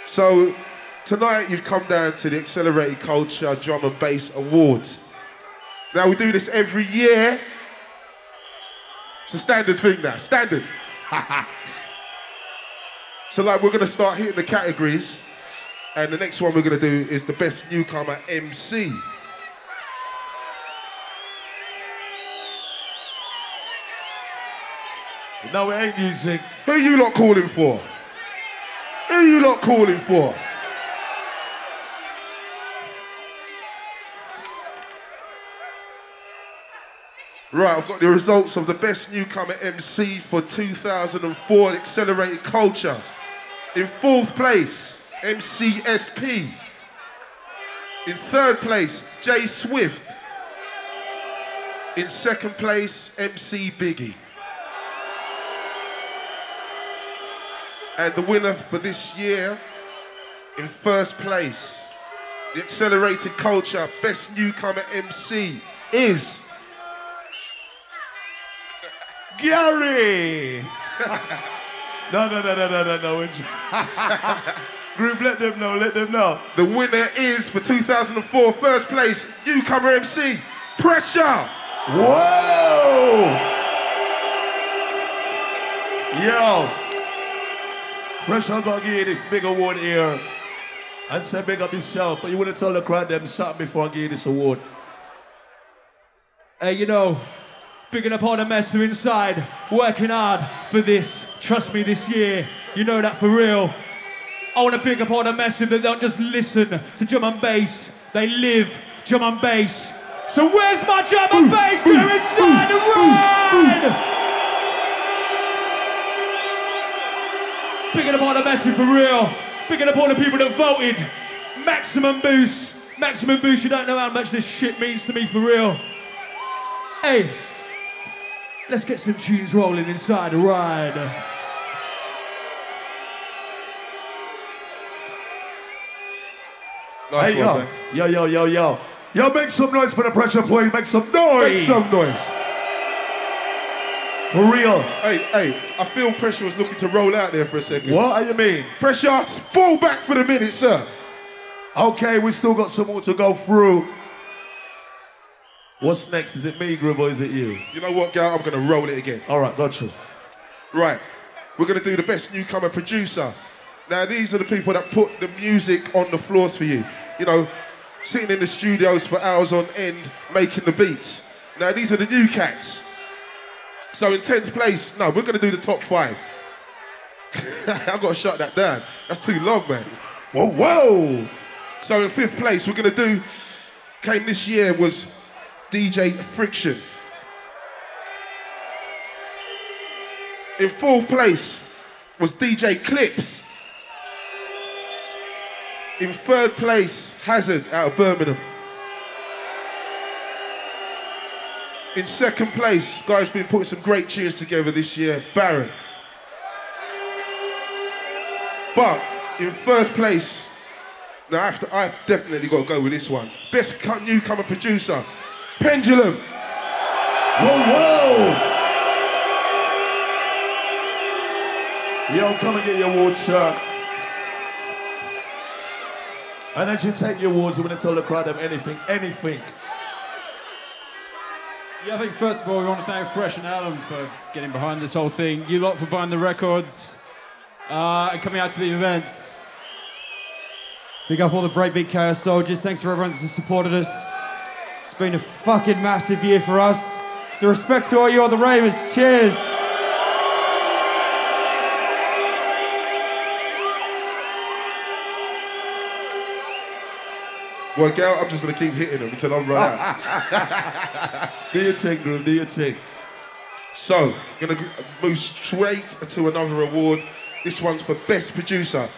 So tonight you've come down to the Accelerated Culture Drum and Bass Awards. Now we do this every year. It's a standard thing now, standard. So like we're gonna start hitting the categories, and the next one we're gonna do is the best newcomer MC. No, we ain't using. Who you lot calling for? Who you lot calling for? Right, I've got the results of the best newcomer MC for 2004 Accelerated Culture. In fourth place, MCSP. In third place, Jay Swift. In second place, MC Biggie. And the winner for this year, in first place, the Accelerated Culture Best Newcomer MC is... Gary! No. Group, let them know. The winner is, for 2004 first place, newcomer MC, Pressure! Whoa! Yo! Pressure gonna give you this big award here. And say big up yourself, but you wanna tell the crowd them something before I give you this award. Hey, you know, bigging up all the mess who inside, working hard for this. Trust me, this year, you know that for real. I want to big up all the massive that don't just listen to drum and bass, they live drum and bass. So where's my drum and bass? They're inside the ride! Bigging up all the massive for real. Bigging up all the people that voted. Maximum Boost. Maximum Boost, you don't know how much this shit means to me for real. Hey, let's get some tunes rolling inside the ride. Nice hey, one, yo. Yo, make some noise for the Pressure, please. Make some noise. Make some noise. For real. Hey, I feel Pressure was looking to roll out there for a second. What do you mean? Pressure, fall back for the minute, sir. Okay, we still got some more to go through. What's next? Is it me, Groove, or is it you? You know what, Gal? I'm going to roll it again. All right, gotcha. Right, we're going to do the best newcomer producer. Now, these are the people that put the music on the floors for you. You know, sitting in the studios for hours on end, making the beats. Now, these are the new cats. So in 10th place, no, we're going to do the top 5. I've got to shut that down. That's too long, man. Whoa. So in 5th place, we're going to do, came this year, was DJ Friction. In 4th place was DJ Clips. In 3rd place, Hazard out of Birmingham. In 2nd place, guys been putting some great tunes together this year, Baron. But in 1st place, now I've definitely got to go with this one. Best newcomer producer, Pendulum. Whoa. Yo, come and get your awards, sir. And as you take your awards, you want to tell the crowd them anything. Yeah, I think first of all, we want to thank Fresh and Alan for getting behind this whole thing. You lot for buying the records and coming out to the events. Big up all the Breakbeat Chaos soldiers. Thanks for everyone that's supported us. It's been a fucking massive year for us. So respect to all you other ravers. Cheers. Well, Gal, I'm just going to keep hitting them until I'm run out. Do your thing, Groove, do your thing. So, going to move straight to another award. This one's for Best Producer.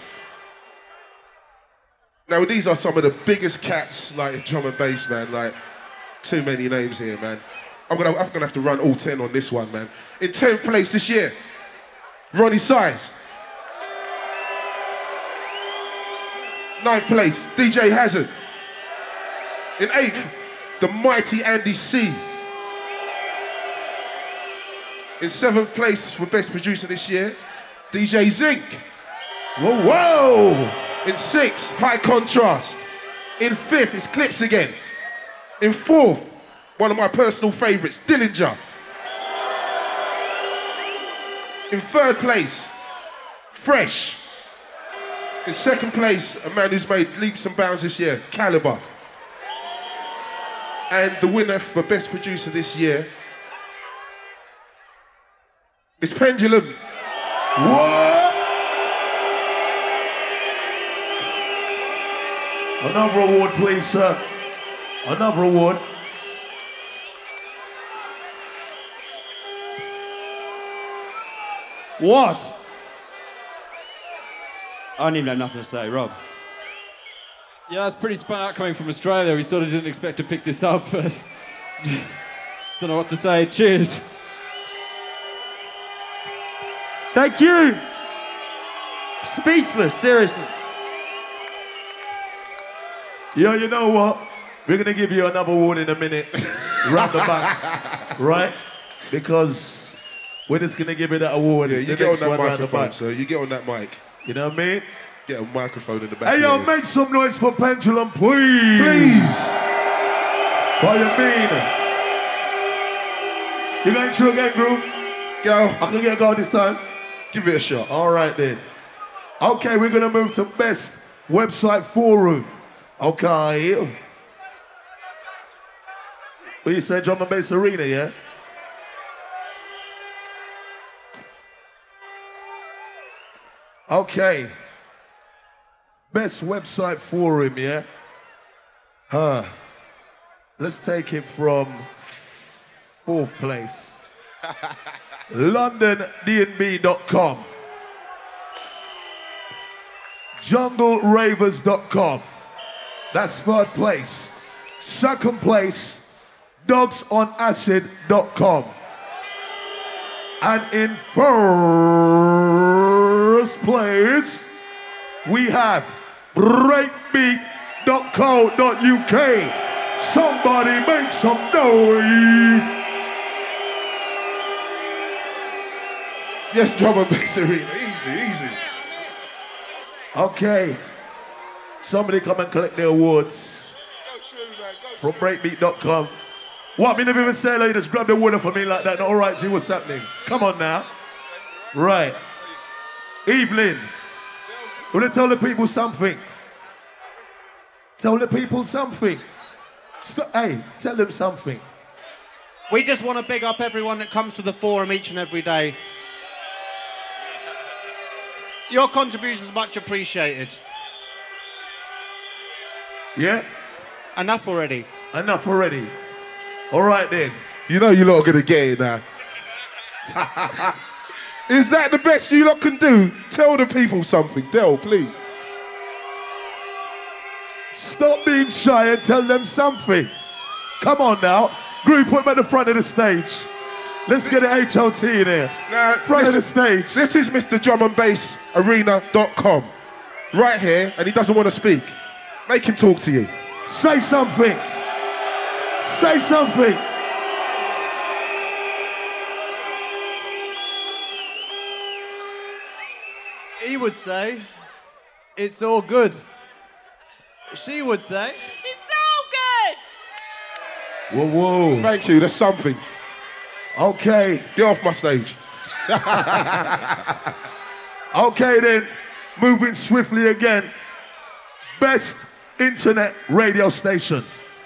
Now, these are some of the biggest cats, like drum and bass, man. Like, too many names here, man. I'm gonna have to run all 10 on this one, man. In 10th place this year, Ronnie Size. 9th place, DJ Hazard. In 8th, the mighty Andy C. In 7th place for Best Producer this year, DJ Zinc. Whoa. In sixth, High Contrast. In fifth, it's Clips again. In fourth, one of my personal favourites, Dillinger. In third place, Fresh. In second place, a man who's made leaps and bounds this year, Caliber. And the winner for Best Producer this year is Pendulum. What? Another award, please, sir. Another award. What? I don't even have nothing to say, Rob. Yeah, it's pretty spun out coming from Australia. We sort of didn't expect to pick this up, but don't know what to say. Cheers. Thank you. Speechless, seriously. Yeah, you know what? We're gonna give you another award in a minute. Round the back, right? Because we're just gonna give you that award. Yeah, you the get on next that one round the microphone, back. sir. You get on that mic. You know what I mean? Get a microphone in the back. Hey, yo, here. make some noise for Pendulum, please. Please. What you mean? You going through again, group? Go. I can get a go this time. Give it a shot. All right then. Okay, we're gonna move to best website forum. Okay. What you say, Drum and Bass Arena, yeah? Okay. Best website forum, yeah? Let's take it from fourth place. LondonDNB.com. JungleRavers.com. That's third place. Second place, DogsOnAcid.com. And in first place, we have Breakbeat.co.uk. Somebody make some noise. Yes, Drum and Bass Arena. Easy, easy. Okay. Somebody come and collect the awards from Breakbeat.com. What? Me never even say like you just grab the water for me like that. All right, G, what's happening? Come on now. Right. Evelyn, will you tell the people something? Tell the people something. Hey, tell them something. We just want to big up everyone that comes to the forum each and every day. Your contribution is much appreciated. Yeah? Enough already. Enough already. All right then. You know you lot are gonna get it now. Is that the best you lot can do? Tell the people something. Del, please. Stop being shy and tell them something. Come on now. Group, put them at the front of the stage. Let's get an HOT in here. Now, Front of the stage. This is Mr. DrumandBassArena.com. Right here, and he doesn't want to speak. Make him talk to you. Say something. Say something. He would say, it's all good. She would say, It's all good! Whoa, whoa. Thank you, that's something. Okay. Get off my stage. Okay then. Moving swiftly again. Best internet radio station.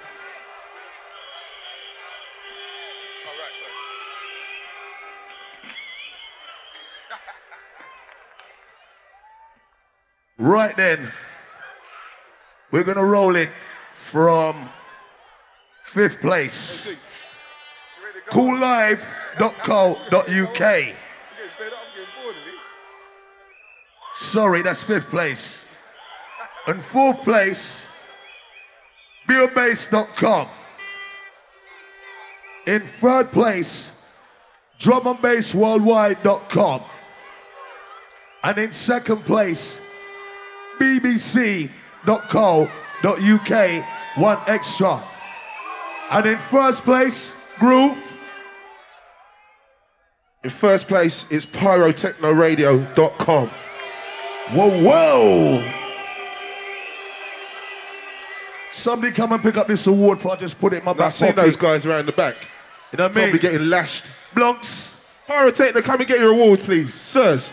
Right then, we're gonna roll it from fifth place. CoolLive.co.uk. Sorry, that's fifth place. And fourth place, BeerBase.com. In third place, DrumandBassWorldwide.com. And in second place, BBC.co.uk, one extra. And in first place, Groove. In first place, it's pyrotechnoradio.com. Whoa, whoa. Somebody come and pick up this award for I just put it in my back I've seen pocket. those guys around the back. You know what I mean? Probably getting lashed. Blunks. Pyrotechno, come and get your award, please. Sirs.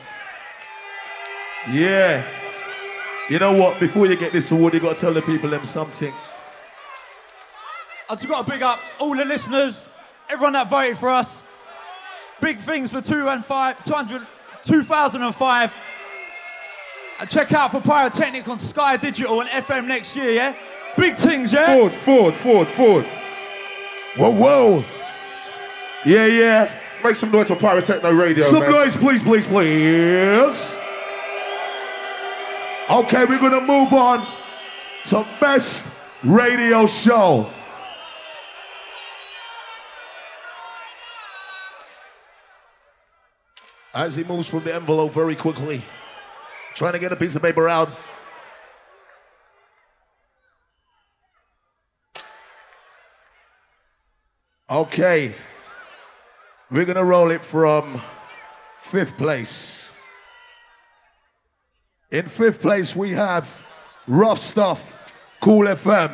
Yeah. You know what? Before you get this award, you got to tell the people them something. I just got to big up all the listeners, everyone that voted for us. Big things for 2005. And check out for Pyrotechnic on Sky Digital and FM next year, yeah? Big things, yeah? Forward. Whoa. Yeah. Make some noise for Pyrotechno Radio, Some man. noise, please. Okay, we're going to move on to Best Radio Show. As he moves from the envelope very quickly, trying to get a piece of paper out. Okay, we're gonna roll it from 5th place. In 5th place, we have Rough Stuff, Cool FM.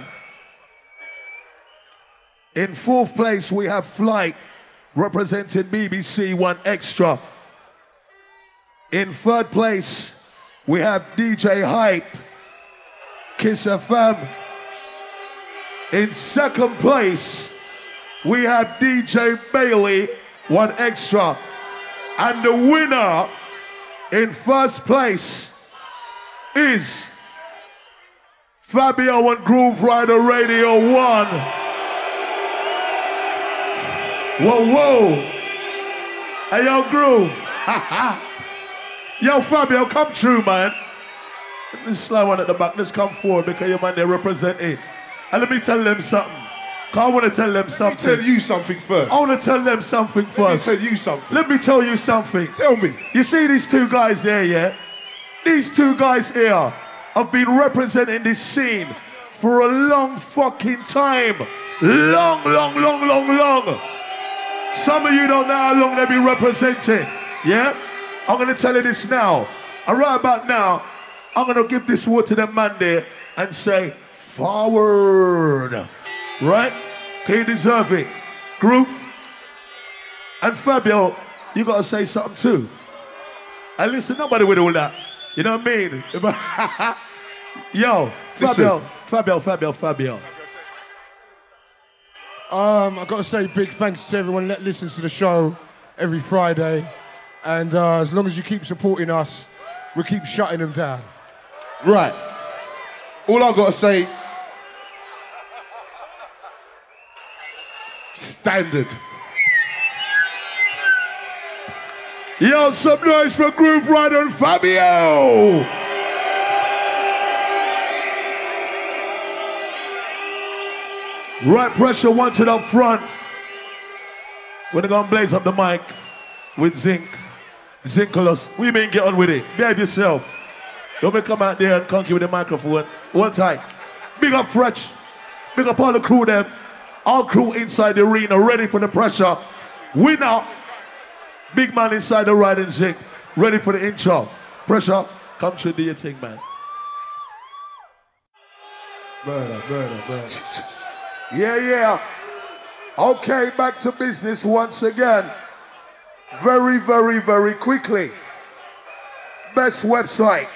In 4th place, we have Flight, representing BBC One Extra. In 3rd place, we have DJ Hype, Kiss FM. In 2nd place, we have DJ Bailey, One Extra. And the winner in 1st place is Fabio and Groove Rider Radio 1. Whoa. Hey, yo, Groove. Yo, Fabio, come true, man. This sly one at the back, let's come forward because your man, they represent it. And let me tell them something. Cause I want to tell them something. Let me tell you something first. I want to tell them something first. Let me tell you something. Let me tell you something. Tell me. You see these two guys there, yeah? These two guys here have been representing this scene for a long fucking time. Long. Some of you don't know how long they've been representing, yeah? I'm going to tell you this now. And right about now, I'm going to give this word to the man there and say, forward. Right? Okay, you deserve it. Groove. And Fabio, you got to say something too. And listen, nobody with all that. You know what I mean? Yo, Fabio. I got to say big thanks to everyone that listens to the show every Friday. And as long as you keep supporting us, we'll keep shutting them down. Right. All I've got to say, standard. Yo, some noise for Groove Rider and Fabio. Right pressure wanted up front. We're gonna blaze up the mic with Zinc. Zinculus. What do you mean get on with it? Behave yourself. Don't be come out there and conky with the microphone. One time. Big up Fretch. Big up all the crew them. All crew inside the arena ready for the pressure. Winner. Big man inside the riding Zinc. Ready for the intro. Pressure. Come through, do your thing, man. Murder. Yeah. Okay, back to business once again. Very, very, very quickly. Best website.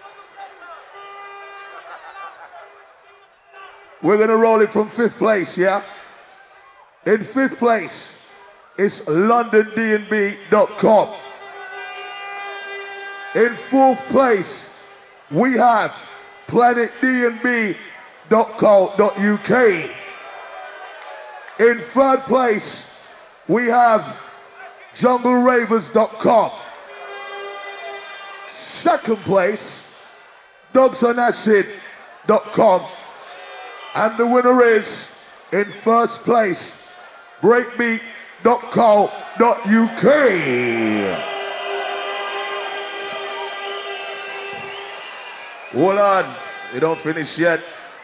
We're going to roll it from 5th place, yeah? In 5th place is LondonDNB.com. In 4th place, we have PlanetDNB.co.uk. In 3rd place, we have JungleRavers.com. 2nd place, DogsOnAcid.com. And the winner is, in 1st place, Breakbeat.co.uk. Hold on, you don't finish yet.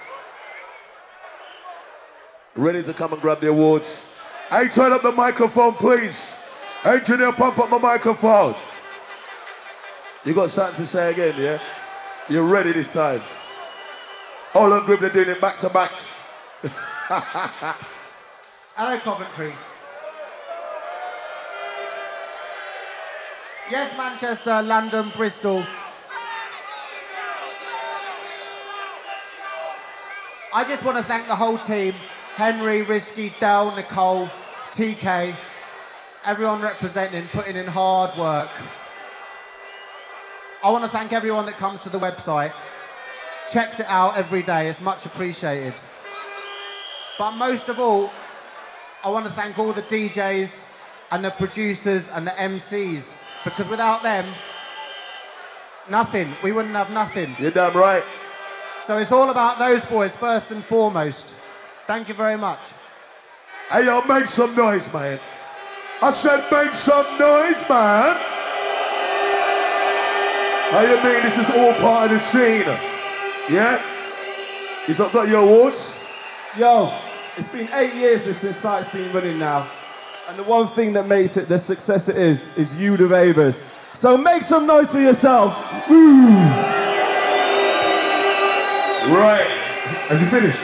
Ready to come and grab the awards. Hey, turn up the microphone, please. Engineer, pump up my microphone. You got something to say again, yeah? You're ready this time. All the group, they're doing it back to back. Hello, Coventry. Yes, Manchester, London, Bristol. I just want to thank the whole team. Henry, Risky, Dell, Nicole, TK, everyone representing, putting in hard work. I want to thank everyone that comes to the website, checks it out every day. It's much appreciated. But most of all, I want to thank all the DJs and the producers and the MCs, because without them, nothing. We wouldn't have nothing. You're damn right. So it's all about those boys first and foremost. Thank you very much. Hey, yo, make some noise, man. I said make some noise, man. How you mean this is all part of the scene? Yeah? He's not got your awards? Yo, it's been 8 years since this site's been running now. And the one thing that makes it the success it is you, the ravers. So make some noise for yourself. Woo! Right. Has he finished?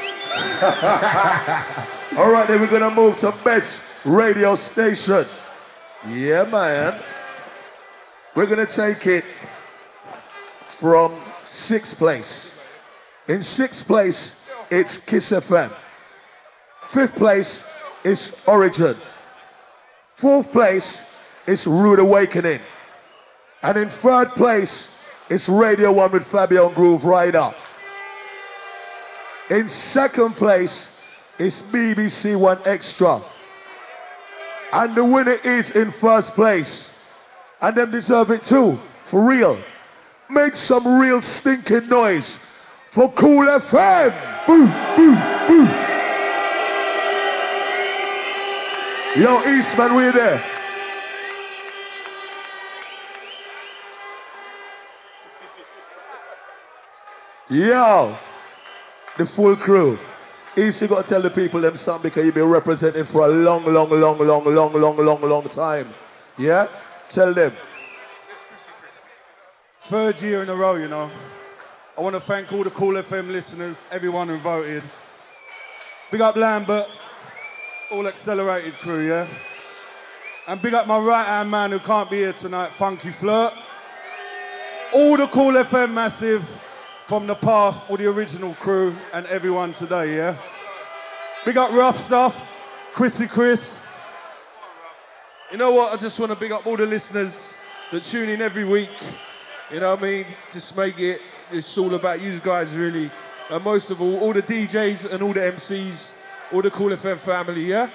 All right, then we're gonna move to best radio station. Yeah, man. We're gonna take it from 6th place. In 6th place, it's Kiss FM. 5th place is Origin. 4th place is Rude Awakening. And in 3rd place is Radio 1 with Fabio and Groove Rider. In 2nd place is BBC One Extra. And the winner is in 1st place. And them deserve it too, for real. Make some real stinking noise for Cool FM. Boo, boo, boo. Yo, Eastman, we're there. Yo, the full crew. East, you got to tell the people them something because you've been representing for a long time. Yeah? Tell them. 3rd year in a row, you know. I want to thank all the Cool FM listeners, everyone who voted. Big up Lambert, all Accelerated crew, yeah? And big up my right-hand man who can't be here tonight, Funky Flirt. All the Cool FM massive from the past, all the original crew and everyone today, yeah? Big up Rough Stuff, Chrissy Chris. You know what, I just want to big up all the listeners that tune in every week. You know what I mean? Just make it, it's all about you guys really. And most of all the DJs and all the MCs, all the Cool FM family, yeah?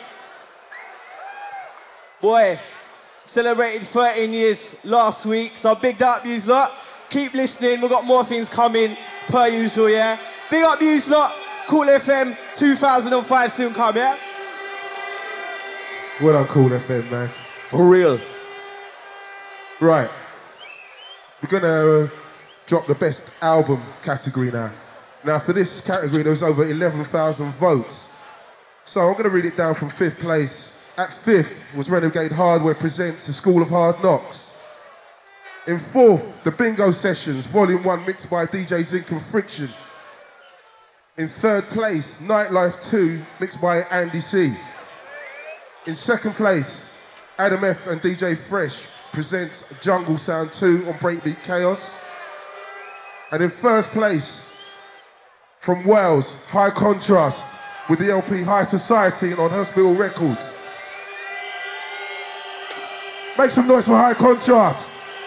Boy, celebrated 13 years last week, so big up yous lot. Keep listening, we've got more things coming, per usual, yeah? Big up yous lot, Cool FM 2005 soon come, yeah? Well done, Cool FM, man. For real. Right. We're gonna drop the best album category now. Now for this category, there was over 11,000 votes. So I'm gonna read it down from 5th place. At 5th was Renegade Hardware presents The School of Hard Knocks. In 4th, The Bingo Sessions, Volume 1, mixed by DJ Zinc and Friction. In 3rd place, Nightlife 2, mixed by Andy C. In 2nd place, Adam F and DJ Fresh presents Jungle Sound 2 on Breakbeat Chaos. And in 1st place, from Wales, High Contrast, with the LP High Society and on Hospital Records. Make some noise for High Contrast.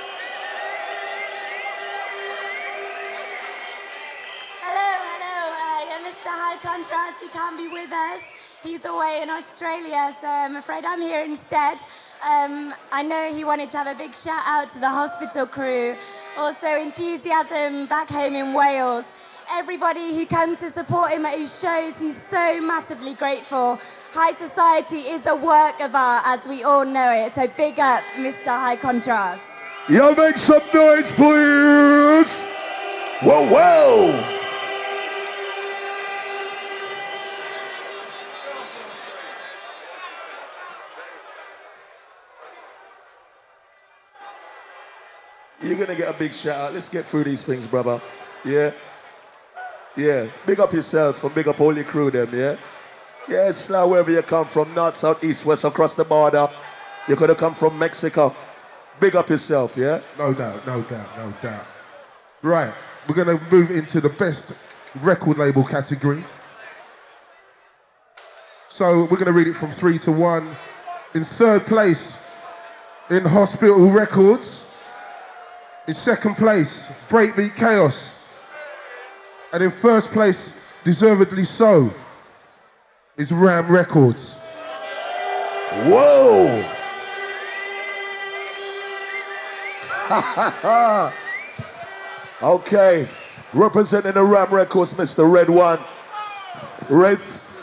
Hello, Mr. High Contrast, he can't be with us. He's away in Australia, so I'm afraid I'm here instead. I know he wanted to have a big shout out to the hospital crew, also Enthusiasm back home in Wales. Everybody who comes to support him at his shows, he's so massively grateful. High Society is a work of art, as we all know it, so big up, Mr. High Contrast. Yo, make some noise, please! Whoa, whoa! You're gonna get a big shout out. Let's get through these things, brother. Yeah? Yeah, big up yourself and big up all your crew them, yeah? Yeah, Slow, wherever you come from, north, south, east, west, across the border. You could have come from Mexico. Big up yourself, yeah? No doubt, no doubt, no doubt. Right, we're going to move into the best record label category. So we're going to read it from 3 to 1. In third place, in Hospital Records. In second place, Breakbeat Chaos. And in first place, deservedly so, is Ram Records. Whoa! Okay, representing the Ram Records, Mr. Red One. Red.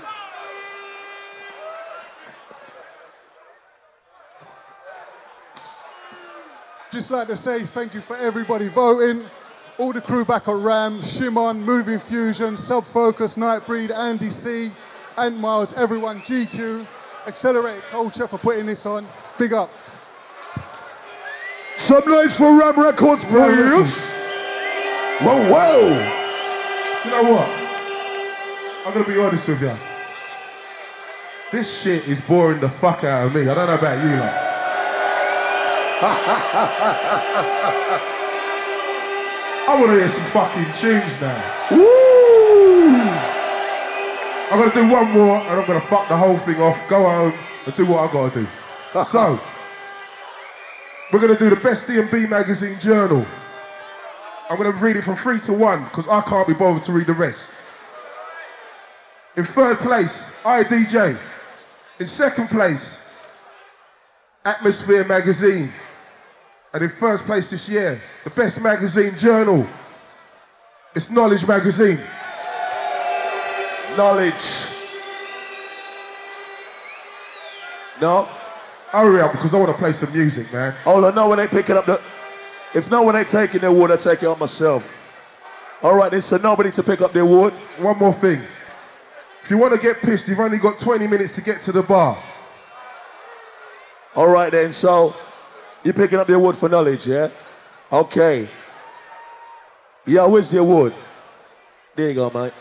Just like to say thank you for everybody voting. All the crew back at Ram, Shimon, Moving Fusion, Subfocus, Nightbreed, Andy C, Ant Miles, everyone, GQ, Accelerated Culture for putting this on. Big up. Some noise for Ram Records, please. Whoa, whoa. You know what? I'm gonna be honest with you. This shit is boring the fuck out of me. I don't know about you, like. I want to hear some fucking tunes now. Woo! I'm going to do one more and I'm going to fuck the whole thing off, go home and do what I got to do. So, we're going to do the best D&B magazine journal. I'm going to read it from 3 to 1 because I can't be bothered to read the rest. In third place, IDJ. In second place, Atmosphere magazine. And in first place this year, the best magazine journal, it's Knowledge magazine. Knowledge. No? Hurry up, because I want to play some music, man. Hold on, no one ain't picking up the... If no one ain't taking the award, I take it up myself. All right, then, so nobody to pick up the award. One more thing. If you want to get pissed, you've only got 20 minutes to get to the bar. All right, then, so... You're picking up the award for Knowledge, yeah? Okay. Yeah, where's the award? There you go, mate.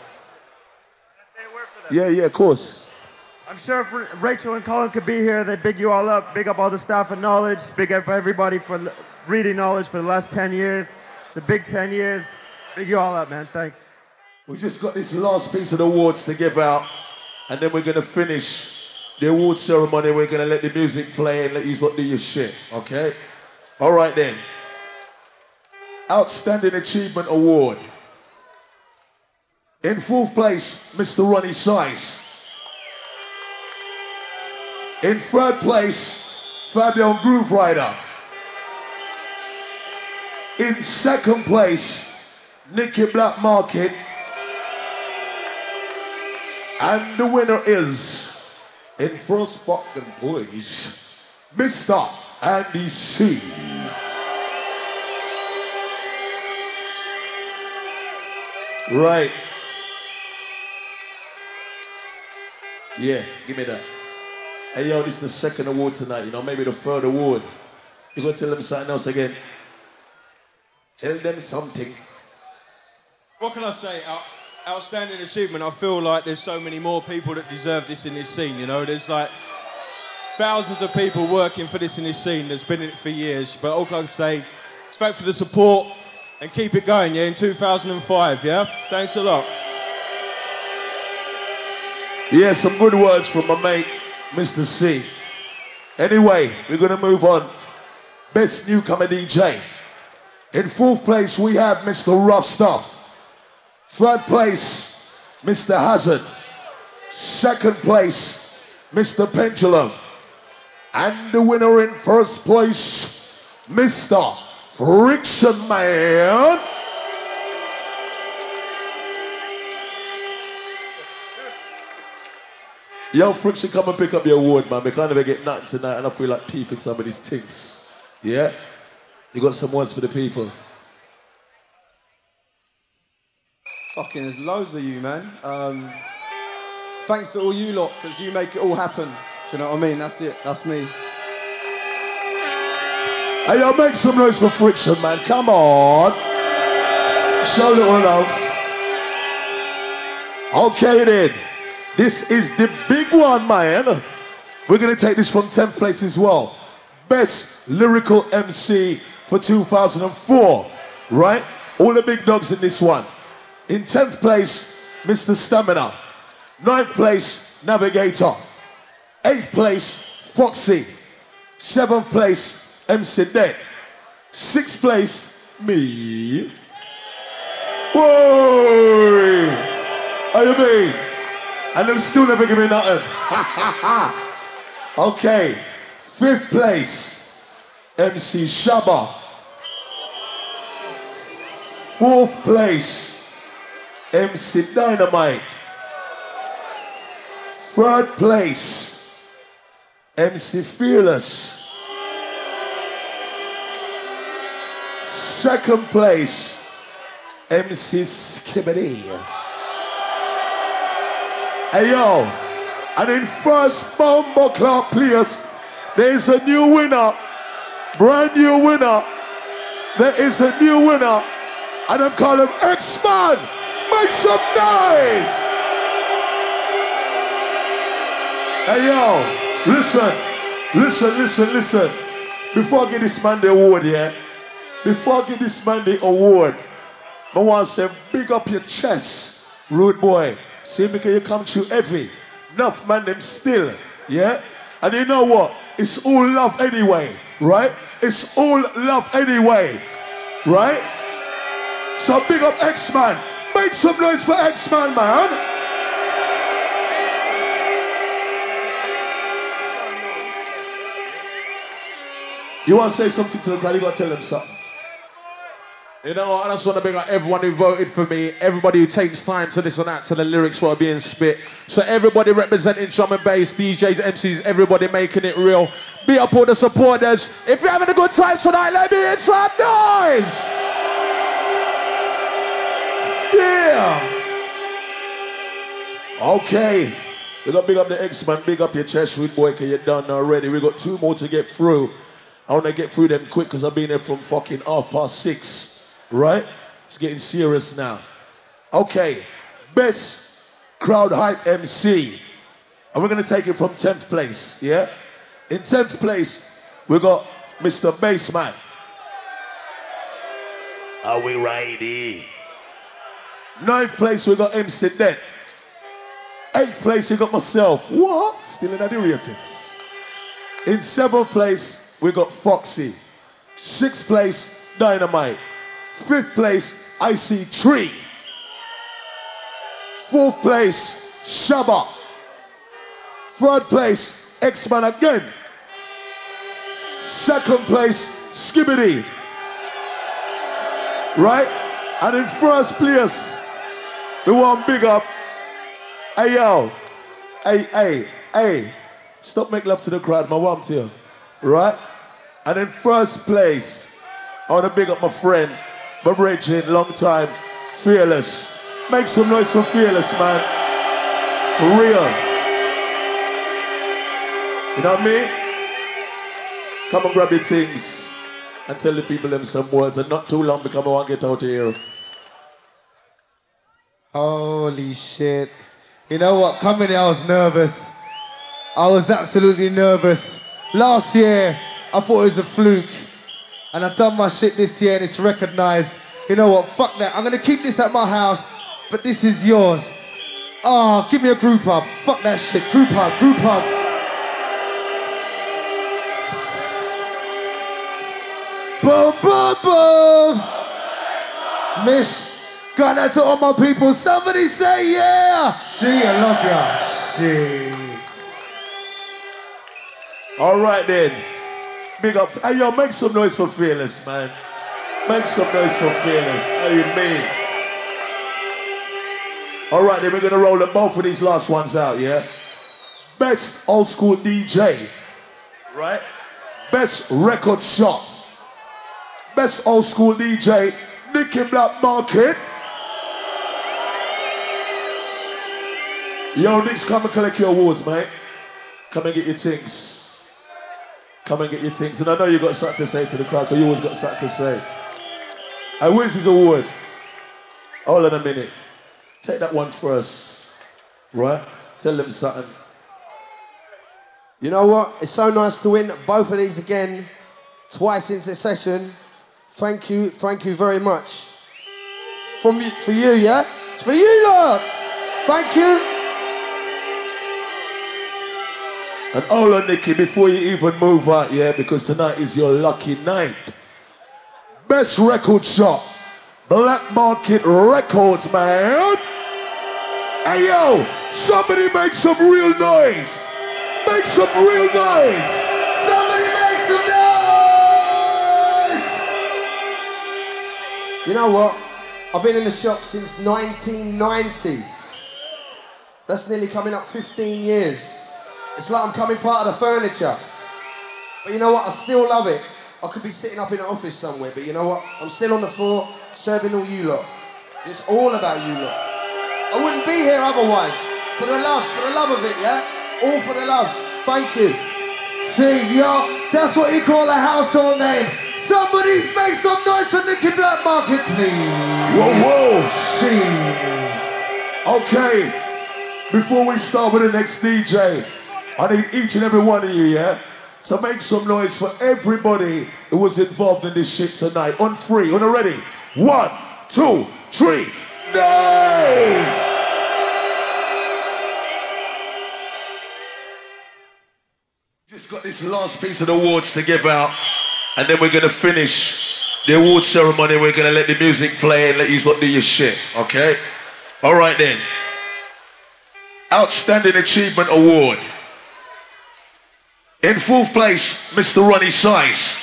Yeah, of course. I'm sure if Rachel and Colin could be here, they'd big you all up, big up all the staff at Knowledge, big up everybody for reading Knowledge for the last 10 years. It's a big 10 years. Big you all up, man. Thanks. We just got this last piece of the awards to give out, and then we're going to finish the award ceremony. We're going to let the music play and let you lot do your shit, okay? All right, then. Outstanding Achievement Award. In fourth place, Mr. Ronnie Size. In third place, Fabian Groove Rider. In second place, Nicky Black Market. And the winner is, in first fucking place, Mr. Andy C. Right. Yeah, give me that. Hey, yo, this is the second award tonight, you know, maybe the third award. You gonna tell them something else again? Tell them something. What can I say? Outstanding achievement. I feel like there's so many more people that deserve this in this scene, you know? There's like thousands of people working for this in this scene that's been in it for years. But all I can say is thanks for the support and keep it going, yeah, in 2005, yeah? Thanks a lot. Yeah, some good words from my mate, Mr. C. Anyway, we're gonna move on. Best Newcomer DJ. In fourth place, we have Mr. Rough Stuff. Third place, Mr. Hazard. Second place, Mr. Pendulum. And the winner in first place, Mr. Friction Man. Yo, Friction, come and pick up your award, man. We can't even get nothing tonight, and I feel like teeth in some of these things. Yeah? You got some words for the people? Fucking, there's loads of you, man. Thanks to all you lot, because you make it all happen. Do you know what I mean? That's it. That's me. Hey, yo, make some noise for Friction, man. Come on. Show a little love. Okay then. This is the big one, man. We're gonna take this from 10th place as well. Best lyrical MC for 2004. Right? All the big dogs in this one. In 10th place, Mr. Stamina. 9th place, Navigator. 8th place, Foxy. 7th place, MC Dead. 6th place, me. Whoa! How you mean? And them still never give me nothing. Okay. 5th place, MC Shabba. 4th place, MC Dynamite. 3rd place, MC Fearless. 2nd place, MC Skibbity. Hey yo, and in first Bomber Club place, there is a new winner, brand new winner. There is a new winner, and I'm calling him X-Man. Make some noise! Hey yo, listen. Before I give this man the award, yeah? Before I give this man the award, I want to say, big up your chest, rude boy. See, because you come through heavy. Enough man, them still, yeah? And you know what? It's all love anyway, right? It's all love anyway, right? So big up X-Man. Make some noise for X-Man, man. You want to say something to the crowd? You got to tell them something. You know what, I just want to bring up everyone who voted for me, everybody who takes time to listen out to the lyrics while being spit. So everybody representing drum and bass, DJs, MCs, everybody making it real. Be up all the supporters. If you're having a good time tonight, let me hear some noise! Yeah! Okay. We got big up the X-Man, big up your chest, rude boy, because you're done already. We got 2 more to get through. I want to get through them quick because I've been here from fucking 6:30. Right? It's getting serious now. Okay. Best crowd hype MC. And we're going to take it from 10th place. Yeah? In 10th place, we got Mr. Bassman. Are we ready? 9th place, we got MC Dead. 8th place, we got myself. What? Still in the ratings. In 7th place, we got Foxy. 6th place, Dynamite. 5th place, IC3. 4th place, Shabba. 3rd place, X-Man again. 2nd place, Skibbity. Right? And in 1st place, we want big up. Hey yo. Hey. Stop making love to the crowd, my want to. Right? And in 1st place, I want to big up my friend, my brethren, long time, Fearless. Make some noise for Fearless, man. For real. You know what I mean? Come and grab your things and tell the people them some words, and not too long because I want to get out of here. Holy shit. You know what? Coming here, I was nervous. I was absolutely nervous. Last year, I thought it was a fluke. And I've done my shit this year and it's recognized. You know what? Fuck that. I'm gonna keep this at my house, but this is yours. Oh, give me a group hug. Fuck that shit. Group hug, group hug. Boom, boom, boom. Mish, got that to all my people. Somebody say yeah. Gee, I love ya. Gee. All right then. Big up. Hey, yo, make some noise for Fearless, man. Make some noise for Fearless. How you mean? All right, then we're going to roll both of these last ones out, yeah? Best old school DJ, right? Best record shop. Best old school DJ, Nicky Black Market. Yo, Nicks, come and collect your awards, mate. Come and get your things. Come and get your things. And I know you got something to say to the crowd, because you always got something to say. And where's his award? Hold on a minute. Take that one first. Right? Tell them something. You know what? It's so nice to win both of these again, twice in succession. Thank you very much. For you, yeah? It's for you lots. Thank you. And hold on, Nicky, before you even move out, yeah, because tonight is your lucky night. Best record shop, Black Market Records, man. Hey, yo, somebody make some real noise. Make some real noise. Somebody make some noise. You know what? I've been in the shop since 1990. That's nearly coming up 15 years. It's like I'm coming part of the furniture. But you know what? I still love it. I could be sitting up in an office somewhere, but you know what? I'm still on the floor serving all you lot. It's all about you lot. I wouldn't be here otherwise. For the love of it, yeah? All for the love. Thank you. See, yo, that's what you call a household name. Somebody make some noise for Nicky Black Market, please. Whoa. See. Okay, before we start with the next DJ, I need each and every one of you, yeah, to make some noise for everybody who was involved in this shit tonight. On three, on the ready. 1, 2, 3. Noise! Just got this last piece of the awards to give out, and then we're gonna finish the award ceremony. We're gonna let the music play and let you lot do your shit, okay? All right then. Outstanding Achievement Award. In 4th place, Mr. Ronnie Size.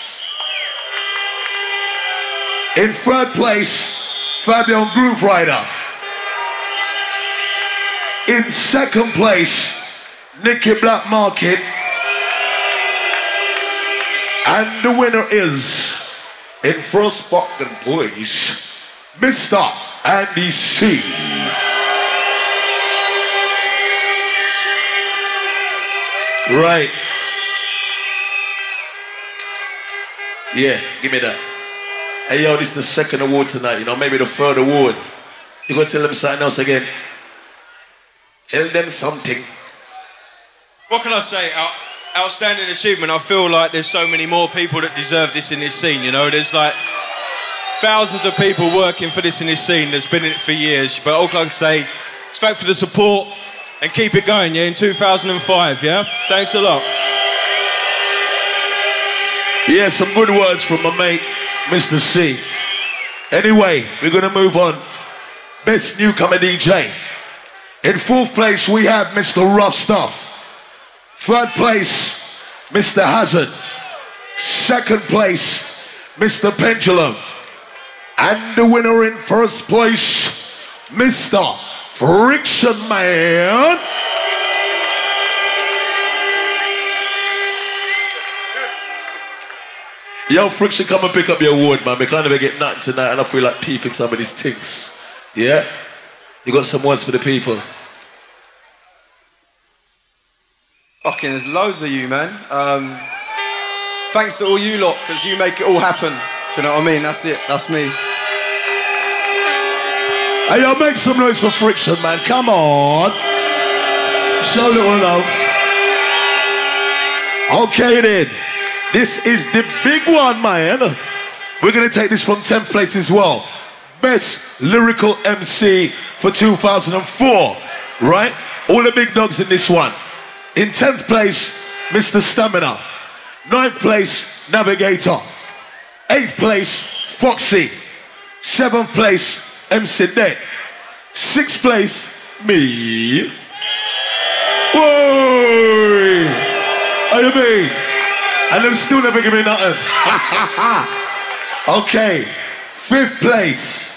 In 3rd place, Fabian Groove Rider. In 2nd place, Nicky Black Market. And the winner is, in 1st fucking place, Mr. Andy C. Right. Yeah, give me that. Hey, yo, this is the 2nd award tonight, you know, maybe the 3rd award. You gonna tell them something else again? Tell them something. What can I say? Outstanding achievement. I feel like there's so many more people that deserve this in this scene, you know? There's like thousands of people working for this in this scene that's been in it for years. But all I can say is thanks for the support and keep it going, yeah, in 2005, yeah? Thanks a lot. Yeah, some good words from my mate, Mr. C. Anyway, we're gonna move on. Best Newcomer DJ. In 4th place, we have Mr. Rough Stuff. 3rd place, Mr. Hazard. 2nd place, Mr. Pendulum. And the winner in 1st place, Mr. Friction Man. Yo, Friction, come and pick up your award, man. We can't even get nothing tonight, and I feel like teething some of these things. Yeah? You got some words for the people? Fucking, there's loads of you, man. Thanks to all you lot, because you make it all happen. Do you know what I mean? That's it. That's me. Hey, yo, make some noise for Friction, man. Come on. Show a little love. Okay, then. This is the big one, man. We're going to take this from 10th place as well. Best Lyrical MC for 2004. Right? All the big dogs in this one. In 10th place, Mr. Stamina. 9th place, Navigator. 8th place, Foxy. 7th place, MC Net. 6th place, me. Whoa! How you mean? And them still never give me nothing. Okay, 5th place,